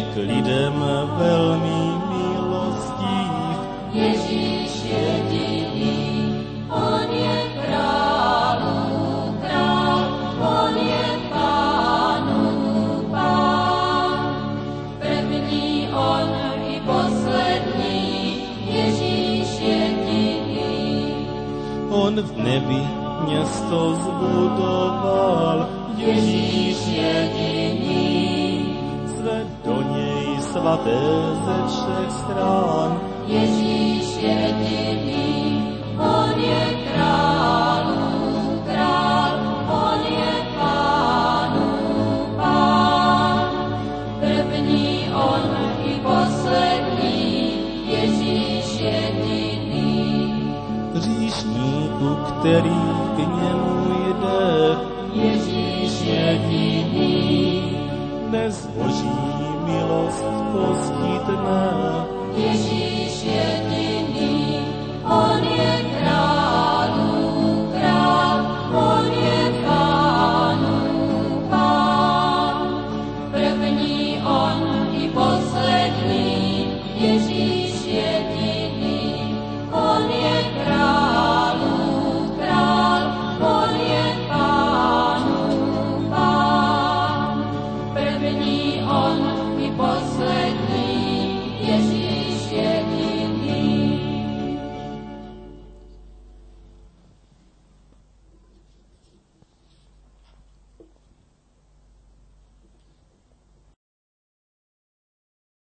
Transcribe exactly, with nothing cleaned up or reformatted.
k lidem velmi milostiv. Ježíš jediný, on je kráľů král, on je pánu pán. První on i poslední, Ježíš jediný. On v nebi město zbudoval, Ježíš jediný. Zve do něj svaté ze všech strán. Ježíš jediný, on je kráľů král, on je pánu pán. První on i poslední, Ježíš jediný. Hříšníku, který k němu jde, Ježíš jediný. dnes Boží milost poskytne. Ježíš jediný, on je